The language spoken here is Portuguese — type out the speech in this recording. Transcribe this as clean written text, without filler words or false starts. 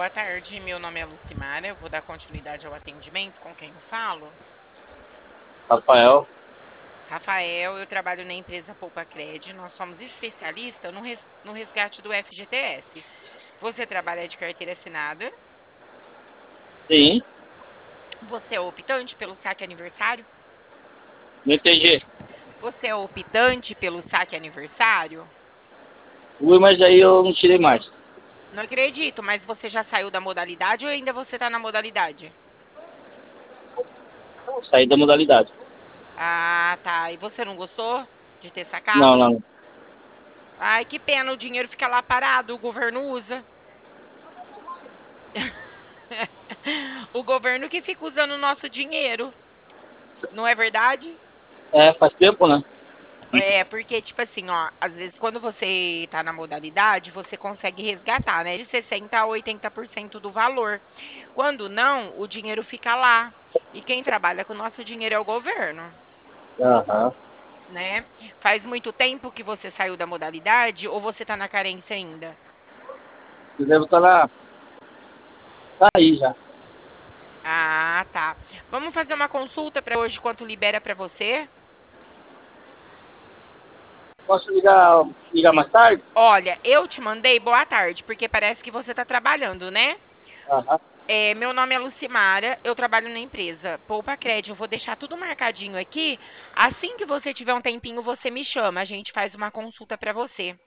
boa tarde. Meu nome é Lucimara. Eu vou dar continuidade ao atendimento. Com quem eu falo? Rafael, Rafael, eu trabalho na empresa Poupa Cred. Nós somos especialistas no resgate do FGTS. Você trabalha de carteira assinada? sim, Você é optante pelo saque aniversário? não entendi. Você é optante pelo saque aniversário? Ui, mas aí eu não tirei mais. Não acredito, mas você já saiu da modalidade ou ainda você está na modalidade? Saí da modalidade. Ah, tá. E você não gostou de ter Não, sacado? não. Ai, que pena, o dinheiro fica lá parado, o governo usa. O governo que fica usando o nosso dinheiro, não é verdade? É, faz tempo, né? É, porque, tipo assim, ó, às vezes quando você tá na modalidade, você consegue resgatar, né? De 60% a 80% do valor. Quando não, o dinheiro fica lá. E quem trabalha com o nosso dinheiro é o governo, Aham. né? Faz muito tempo que você saiu da modalidade ou você tá na carência ainda? Eu devo estar lá. Tá aí já. Ah, tá. Vamos fazer uma consulta para hoje, quanto libera para você? Posso ligar mais tarde? Olha, eu te mandei boa tarde, porque parece que você está trabalhando, né? Aham. Meu nome é Lucimara, eu trabalho na empresa Poupa Cred. Eu vou deixar tudo marcadinho aqui. Assim que você tiver um tempinho, você me chama. A gente faz uma consulta para você.